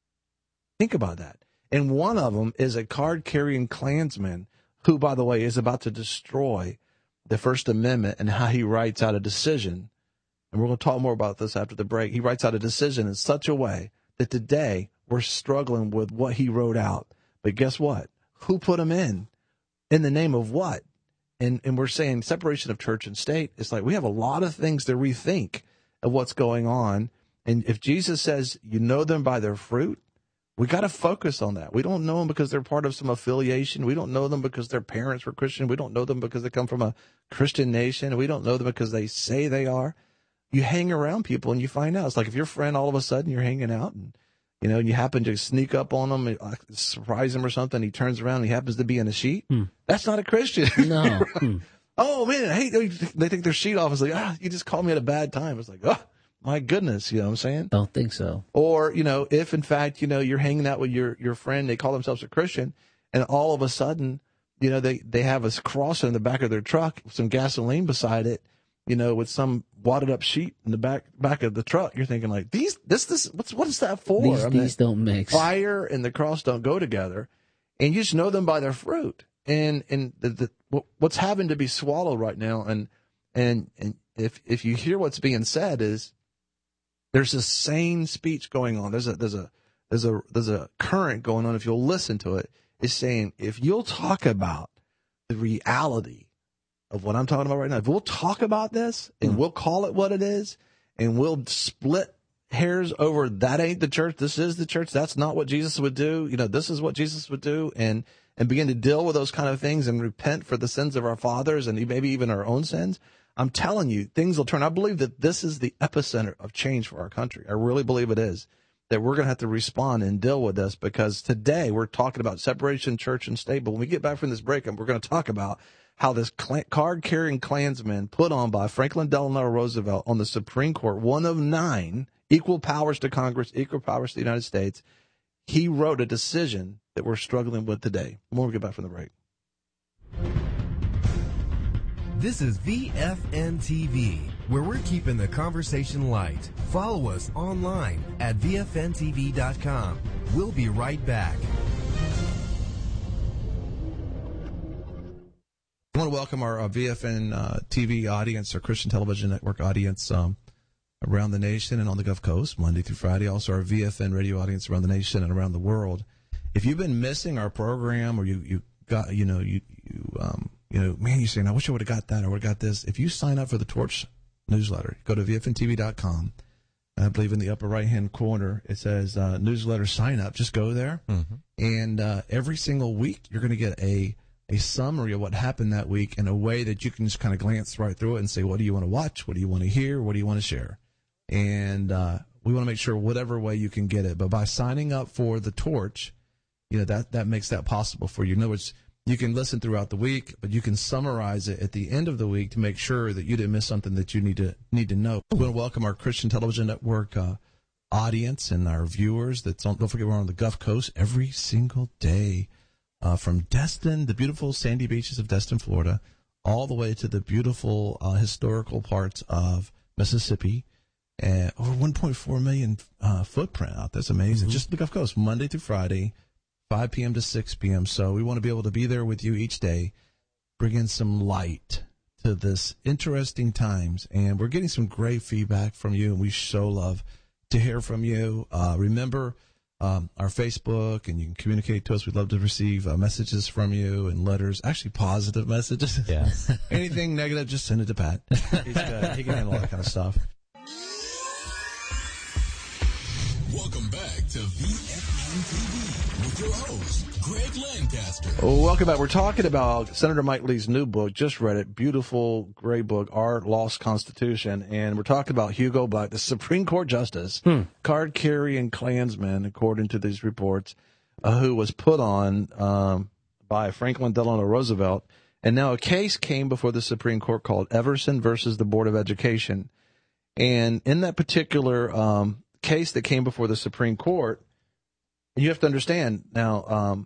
Think about that. And one of them is a card-carrying Klansman who, by the way, is about to destroy the First Amendment and how he writes out a decision. And we're going to talk more about this after the break. He writes out a decision in such a way that today we're struggling with what he wrote out. But guess what? Who put him in? In the name of what? And and we're saying separation of church and state. It's like we have a lot of things to rethink of what's going on. And if Jesus says you know them by their fruit, we got to focus on that. We don't know them because they're part of some affiliation. We don't know them because their parents were Christian. We don't know them because they come from a Christian nation. We don't know them because they say they are. You hang around people and you find out. It's like if your friend all of a sudden you're hanging out and, you know, and you happen to sneak up on him, surprise him or something. He turns around and he happens to be in a sheet. Hmm. That's not a Christian. No. Right? Hmm. Oh, man, hey, they take their sheet off. It's like, ah, you just called me at a bad time. It's like, oh, my goodness, you know what I'm saying? Don't think so. Or, you know, if in fact, you know, you're hanging out with your, your friend, they call themselves a Christian, and all of a sudden, you know, they, they have a cross in the back of their truck, some gasoline beside it, you know, with some wadded up sheet in the back back of the truck. You're thinking like, these, this, this, what's, what is that for? These, I mean, these don't mix. Fire and the cross don't go together, and you just know them by their fruit. And and the, the what's having to be swallowed right now, and and and if if you hear what's being said is, there's a sane speech going on. There's a there's a there's a there's a current going on. If you'll listen to it, is saying if you'll talk about the reality of what I'm talking about right now, if we'll talk about this and we'll call it what it is, and we'll split hairs over that ain't the church, this is the church, that's not what Jesus would do, you know, this is what Jesus would do, and and begin to deal with those kind of things and repent for the sins of our fathers and maybe even our own sins, I'm telling you, things will turn. I believe that this is the epicenter of change for our country. I really believe it is, that we're going to have to respond and deal with this, because today we're talking about separation, church and state. But when we get back from this break, we're going to talk about how this card-carrying Klansman put on by Franklin Delano Roosevelt on the Supreme Court, one of nine, equal powers to Congress, equal powers to the United States, he wrote a decision that we're struggling with today. When we get back from the break. This is V F N T V, where we're keeping the conversation light. Follow us online at V F N T V dot com. We'll be right back. I want to welcome our uh, V F N uh, T V audience, our Christian Television Network audience um, around the nation and on the Gulf Coast, Monday through Friday. Also our V F N radio audience around the nation and around the world. If you've been missing our program, or you, you got, you know, you, you um, you know, man, you're saying, I wish I would have got that or would have got this. If you sign up for the Torch newsletter, go to V F N T V dot com. I believe in the upper right-hand corner, it says uh, newsletter sign up. Just go there. Mm-hmm. And uh, every single week, you're going to get a, a summary of what happened that week in a way that you can just kind of glance right through it and say, what do you want to watch? What do you want to hear? What do you want to share? And uh, we want to make sure whatever way you can get it. But by signing up for the Torch, you know, that, that makes that possible for you. In other words, you can listen throughout the week, but you can summarize it at the end of the week to make sure that you didn't miss something that you need to need to know. We want to welcome our Christian Television Network uh, audience and our viewers. That's on, don't forget, we're on the Gulf Coast every single day, uh, from Destin, the beautiful sandy beaches of Destin, Florida, all the way to the beautiful uh, historical parts of Mississippi. Uh, over one point four million uh, footprint out. That's amazing. Mm-hmm. Just the Gulf Coast, Monday through Friday, five p.m. to six p.m. So we want to be able to be there with you each day, bring in some light to this interesting times. And we're getting some great feedback from you, and we so love to hear from you. Uh, remember um, our Facebook, and you can communicate to us. We'd love to receive uh, messages from you and letters, actually positive messages. Yes. Anything negative, just send it to Pat. He's good. He can handle all that kind of stuff. Welcome back to V F N T V with your host, Greg Lancaster. Oh, welcome back. We're talking about Senator Mike Lee's new book. Just read it. Beautiful, great book, Our Lost Constitution. And we're talking about Hugo Black, the Supreme Court Justice, hmm. card-carrying Klansman, according to these reports, uh, who was put on um, by Franklin Delano Roosevelt. And now a case came before the Supreme Court called Everson versus the Board of Education. And in that particular um case that came before the Supreme Court, and you have to understand now, um,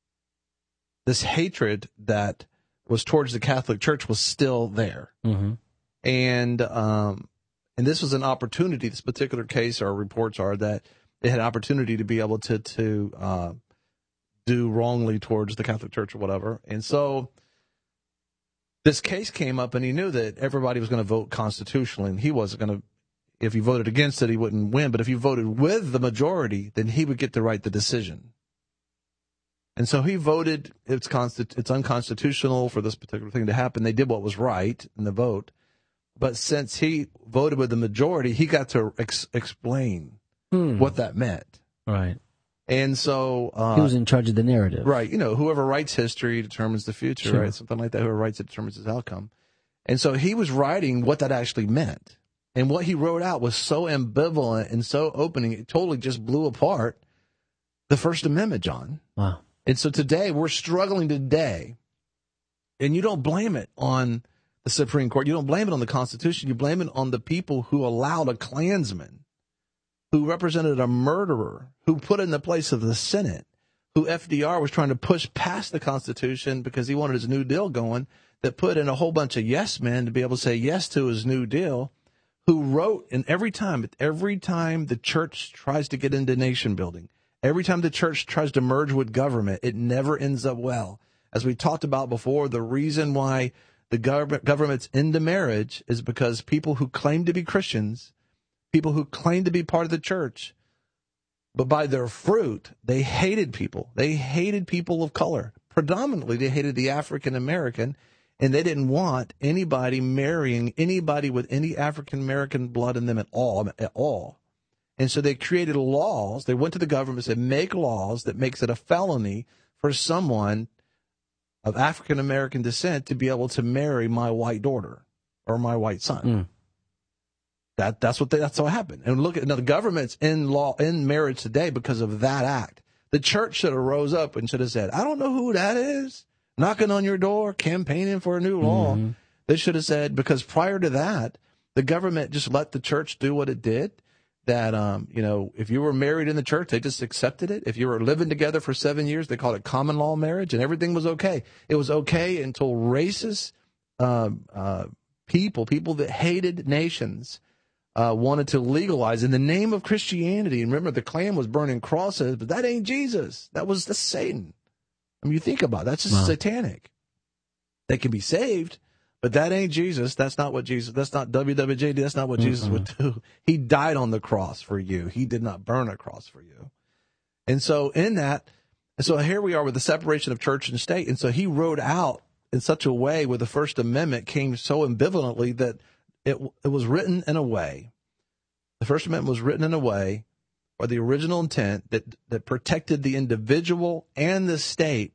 this hatred that was towards the Catholic Church was still there. Mm-hmm. And um, and this was an opportunity, this particular case, our reports are that they had an opportunity to be able to, to uh, do wrongly towards the Catholic Church or whatever. And so this case came up, and he knew that everybody was going to vote constitutionally, and he wasn't going to, if he voted against it, he wouldn't win. But if he voted with the majority, then he would get to write the decision. And so he voted, it's consti- it's unconstitutional for this particular thing to happen. They did what was right in the vote. But since he voted with the majority, he got to ex- explain Hmm. what that meant. Right. And so uh, He was in charge of the narrative. right, you know, whoever writes history determines the future, Sure. right? Something like that. Whoever writes it determines its outcome. And so he was writing what that actually meant. And what he wrote out was so ambivalent and so opening, it totally just blew apart the First Amendment, John. Wow. And so today, we're struggling today, and you don't blame it on the Supreme Court. You don't blame it on the Constitution. You blame it on the people who allowed a Klansman, who represented a murderer, who put in the place of the Senate, who F D R was trying to push past the Constitution because he wanted his New Deal going, that put in a whole bunch of yes men to be able to say yes to his New Deal, who wrote, and every time, every time the church tries to get into nation building, every time the church tries to merge with government, it never ends up well. As we talked about before, the reason why the government government's into marriage is because people who claim to be Christians, people who claim to be part of the church, but by their fruit, they hated people. They hated people of color. Predominantly, they hated the African American, and they didn't want anybody marrying anybody with any African American blood in them at all, at all. And so they created laws. They went to the government and said, make laws that makes it a felony for someone of African American descent to be able to marry my white daughter or my white son. Mm. That that's what they, that's what happened. And look at now, the government's in law in marriage today because of that act. The church should have rose up and should have said, I don't know who that is knocking on your door, campaigning for a new law. Mm-hmm. They should have said, because prior to that, the government just let the church do what it did. That, um, you know, if you were married in the church, they just accepted it. If you were living together for seven years, they called it common law marriage, and everything was okay. It was okay until racist uh, uh, people, people that hated nations, uh, wanted to legalize in the name of Christianity. And remember, the Klan was burning crosses, but that ain't Jesus. That was the Satan. I mean, you think about it, that's just wow. satanic. They can be saved, but that ain't Jesus. That's not what Jesus, that's not W W J D. That's not what mm-hmm. Jesus would do. He died on the cross for you. He did not burn a cross for you. And so in that, and so here we are with the separation of church and state. And so he wrote out in such a way where the First Amendment came so ambivalently that it, it was written in a way, the First Amendment was written in a way, or the original intent that, that protected the individual and the state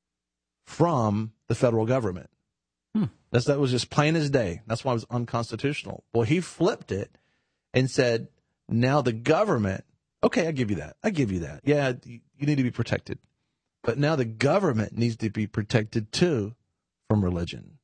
from the federal government. Hmm. That's, that was just plain as day. That's why it was unconstitutional. Well, he flipped it and said, now the government, okay, I give you that. I give you that. Yeah, you, you need to be protected. But now the government needs to be protected too from religion.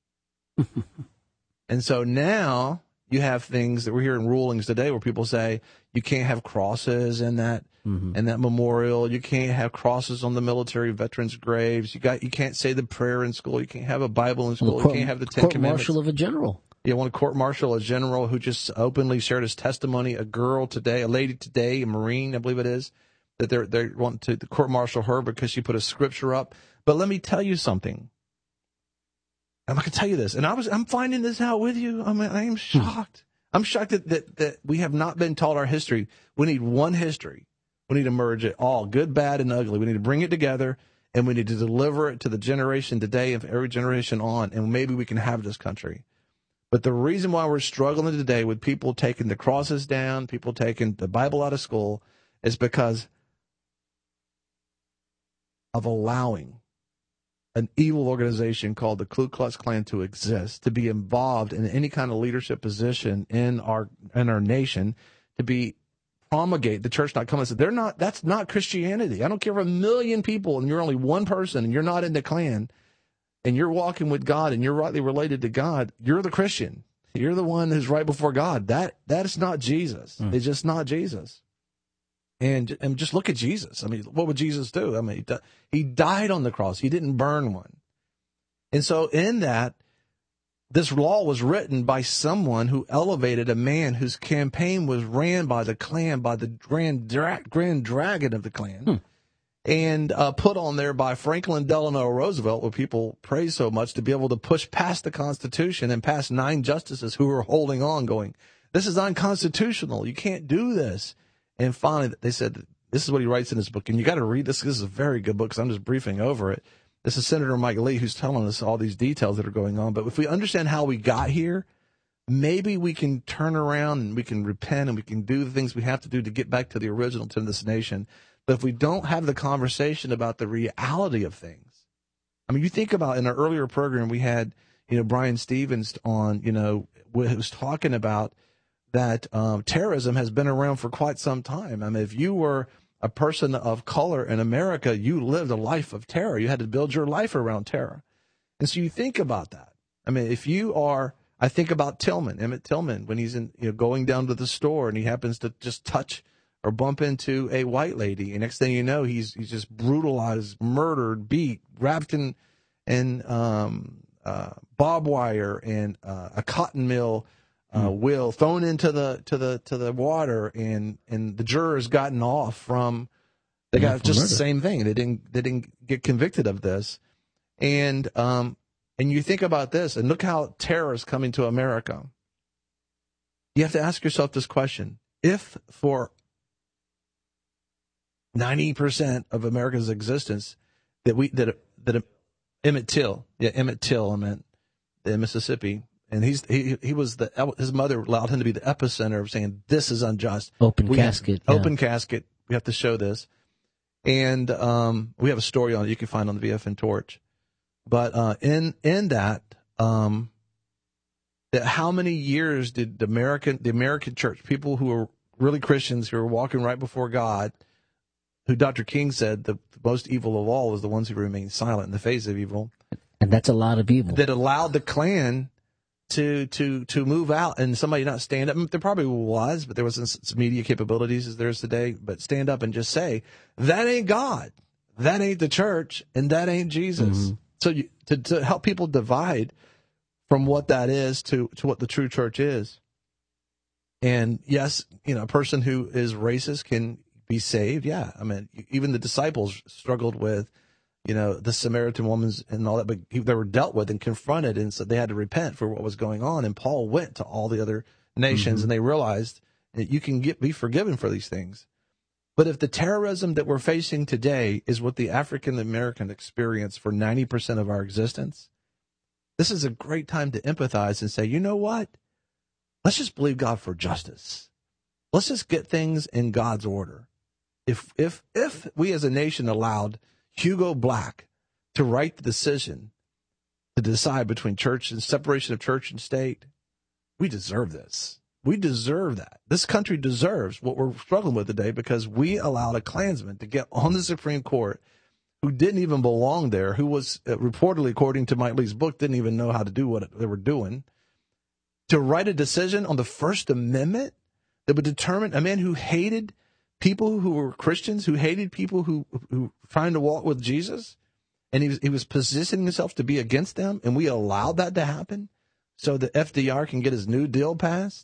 And so now you have things that we're hearing rulings today where people say you can't have crosses in that mm-hmm. in that memorial. You can't have crosses on the military veterans' graves. You got you can't say the prayer in school. You can't have a Bible in school. Well, court, you can't have the Ten court Commandments. Martial of a general. Yeah, one court martial, a general who just openly shared his testimony. A girl today, a lady today, a Marine, I believe it is, that they're they want to court martial her because she put a scripture up. But let me tell you something. I'm not gonna tell you this, and I was I'm finding this out with you. I mean, I am shocked. I'm shocked that, that that we have not been taught our history. We need one history. We need to merge it all, good, bad, and ugly. We need to bring it together, and we need to deliver it to the generation today and every generation on, and maybe we can have this country. But the reason why we're struggling today with people taking the crosses down, people taking the Bible out of school, is because of allowing an evil organization called the Ku Klux Klan to exist, to be involved in any kind of leadership position in our in our nation, to be promulgate the church not coming. So they're not. That's not Christianity. I don't care if a million people and you're only one person and you're not in the Klan, and you're walking with God and you're rightly related to God. You're the Christian. You're the one who's right before God. That that is not Jesus. Mm. It's just not Jesus. And, and just look at Jesus. I mean, what would Jesus do? I mean, he, di- he died on the cross. He didn't burn one. And so in that, this law was written by someone who elevated a man whose campaign was ran by the Klan, by the grand, dra- grand dragon of the Klan, hmm. and uh, put on there by Franklin Delano Roosevelt, where people praise so much, to be able to push past the Constitution and past nine justices who were holding on, going, this is unconstitutional. You can't do this. And finally, they said, this is what he writes in his book. And you got to read this. This is a very good book, because I'm just briefing over it. This is Senator Mike Lee who's telling us all these details that are going on. But if we understand how we got here, maybe we can turn around and we can repent and we can do the things we have to do to get back to the original to this nation. But if we don't have the conversation about the reality of things, I mean, you think about in our earlier program, we had, you know, Brian Stevens on, you know, who was talking about that um, terrorism has been around for quite some time. I mean, if you were a person of color in America, you lived a life of terror. You had to build your life around terror. And so you think about that. I mean, if you are, I think about Tillman, Emmett Tillman, when he's in, you know, going down to the store and he happens to just touch or bump into a white lady. And next thing you know, he's he's just brutalized, murdered, beat, wrapped in, in um, uh, barbed wire and uh, a cotton mill Uh, will thrown into the to the to the water, and and the jurors gotten off from they got yeah, just murder. The same thing. They didn't they didn't get convicted of this, and um and you think about this, and look how terror is coming to America. You have to ask yourself this question: if for ninety percent of America's existence that we that that Emmett Till, yeah Emmett Till, I meant in Mississippi. And he's he he was the his mother allowed him to be the epicenter of saying this is unjust. Open we casket. Have, yeah. Open casket. We have to show this, and um, we have a story on it you can find on the V F N Torch. But uh, in in that, um, that how many years did the American the American church, people who are really Christians, who are walking right before God, who Doctor King said the most evil of all is the ones who remain silent in the face of evil, and that's a lot of evil that allowed the Klan to to to move out and somebody not stand up. There probably was, but there wasn't some media capabilities as there is today. But stand up and just say, that ain't God, that ain't the church, and that ain't Jesus. Mm-hmm. So you, to to help people divide from what that is to to what the true church is. And yes, you know, a person who is racist can be saved. Yeah, I mean, even the disciples struggled with, you know, the Samaritan woman and all that, but they were dealt with and confronted, and so they had to repent for what was going on. And Paul went to all the other nations, mm-hmm. and they realized that you can get be forgiven for these things. But if the terrorism that we're facing today is what the African American experience for ninety percent of our existence, this is a great time to empathize and say, you know what? Let's just believe God for justice. Let's just get things in God's order. If if if we as a nation allowed Hugo Black to write the decision to decide between church and separation of church and state, we deserve this. We deserve that. This country deserves what we're struggling with today, because we allowed a Klansman to get on the Supreme Court who didn't even belong there, who was uh, reportedly, according to Mike Lee's book, didn't even know how to do what they were doing, to write a decision on the First Amendment that would determine a man who hated people who were Christians, who hated people who who were trying to walk with Jesus, and he was he was positioning himself to be against them, and we allowed that to happen so that F D R can get his New Deal passed.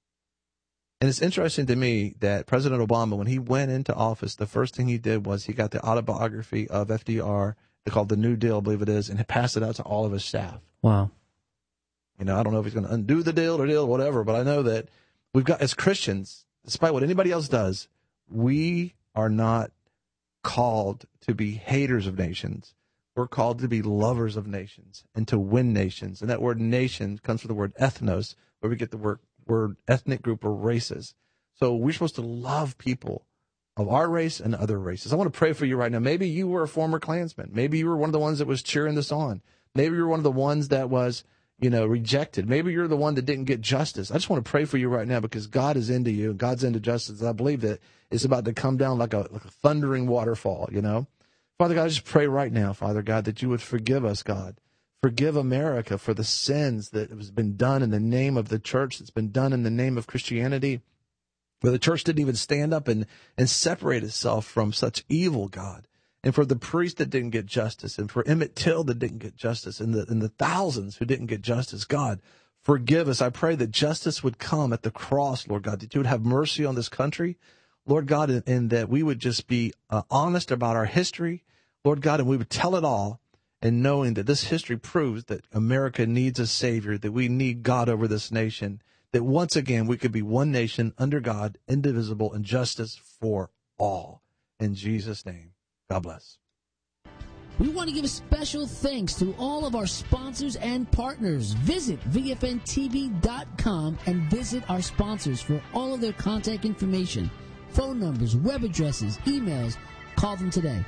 And it's interesting to me that President Obama, when he went into office, the first thing he did was he got the autobiography of F D R, called The New Deal, I believe it is, and he passed it out to all of his staff. Wow. You know, I don't know if he's going to undo the deal or deal, whatever, but I know that we've got, as Christians, despite what anybody else does, we are not called to be haters of nations. We're called to be lovers of nations and to win nations. And that word nation comes from the word ethnos, where we get the word, word ethnic group or races. So we're supposed to love people of our race and other races. I want to pray for you right now. Maybe you were a former Klansman. Maybe you were one of the ones that was cheering this on. Maybe you were one of the ones that was, you know, rejected. Maybe you're the one that didn't get justice. I just want to pray for you right now, because God is into you and God's into justice. I believe that it's about to come down like a, like a thundering waterfall, you know. Father God, I just pray right now, Father God, that you would forgive us, God. Forgive America for the sins that has been done in the name of the church, that's been done in the name of Christianity. where the church didn't even stand up and, and separate itself from such evil, God. And for the priest that didn't get justice, and for Emmett Till that didn't get justice, and the, and the thousands who didn't get justice, God, forgive us. I pray that justice would come at the cross, Lord God, that you would have mercy on this country, Lord God, and, and that we would just be uh, honest about our history, Lord God, and we would tell it all, and knowing that this history proves that America needs a Savior, that we need God over this nation, that once again we could be one nation under God, indivisible, and justice for all. In Jesus' name. God bless. We want to give a special thanks to all of our sponsors and partners. Visit V F N T V dot com and visit our sponsors for all of their contact information, phone numbers, web addresses, emails. Call them today.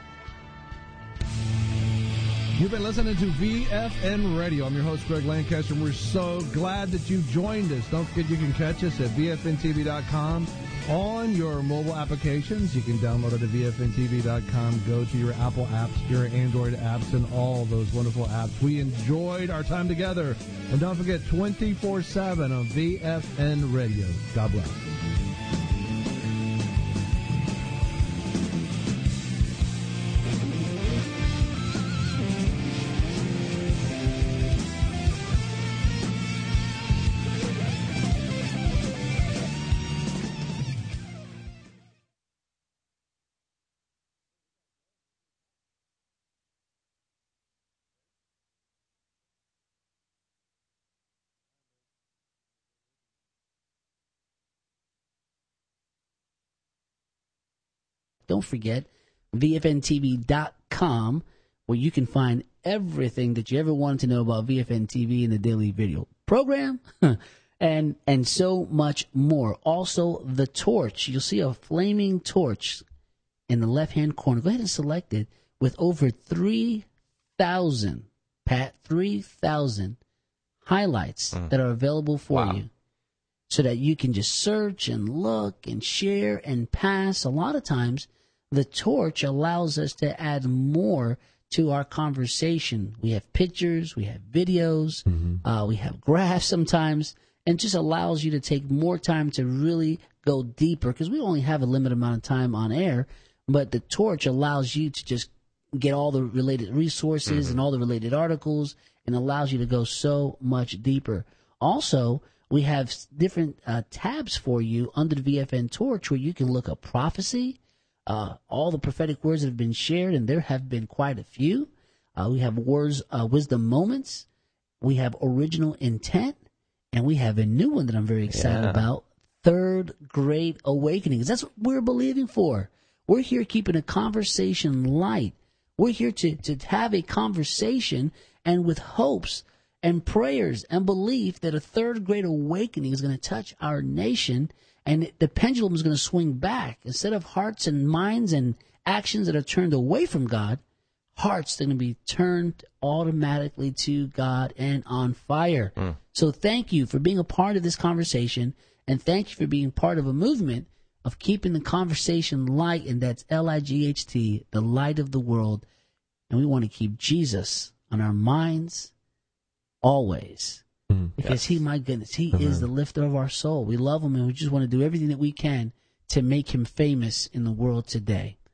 You've been listening to V F N Radio. I'm your host, Greg Lancaster, and we're so glad that you joined us. Don't forget you can catch us at V F N T V dot com on your mobile applications. You can download it at V F N T V dot com. Go to your Apple apps, your Android apps, and all those wonderful apps. We enjoyed our time together. And don't forget, twenty-four seven on V F N Radio. God bless. Don't forget V F N T V dot com, where you can find everything that you ever wanted to know about V F N T V and the daily video program, and and so much more. Also, the torch. You'll see a flaming torch in the left-hand corner. Go ahead and select it with over three thousand, Pat, three thousand highlights mm. that are available for wow. you. So that you can just search and look and share and pass. A lot of times, the torch allows us to add more to our conversation. We have pictures, we have videos, mm-hmm. uh, we have graphs sometimes, and just allows you to take more time to really go deeper, because we only have a limited amount of time on air, but the torch allows you to just get all the related resources mm-hmm. and all the related articles, and allows you to go so much deeper. Also, we have different uh, tabs for you under the V F N Torch where you can look up prophecy, uh, all the prophetic words that have been shared, and there have been quite a few. Uh, we have words, uh, wisdom moments. We have original intent, and we have a new one that I'm very excited yeah. about, Third Great Awakenings. That's what we're believing for. We're here keeping a conversation light. We're here to, to have a conversation, and with hopes and prayers and belief that a third great awakening is going to touch our nation, and the pendulum is going to swing back. Instead of hearts and minds and actions that are turned away from God, hearts are going to be turned automatically to God and on fire. Mm. So thank you for being a part of this conversation, and thank you for being part of a movement of keeping the conversation light, and that's L I G H T, the light of the world. And we want to keep Jesus on our minds always, mm, because yes. he, my goodness, he Amen. Is the lifter of our soul. We love him, and we just want to do everything that we can to make him famous in the world today.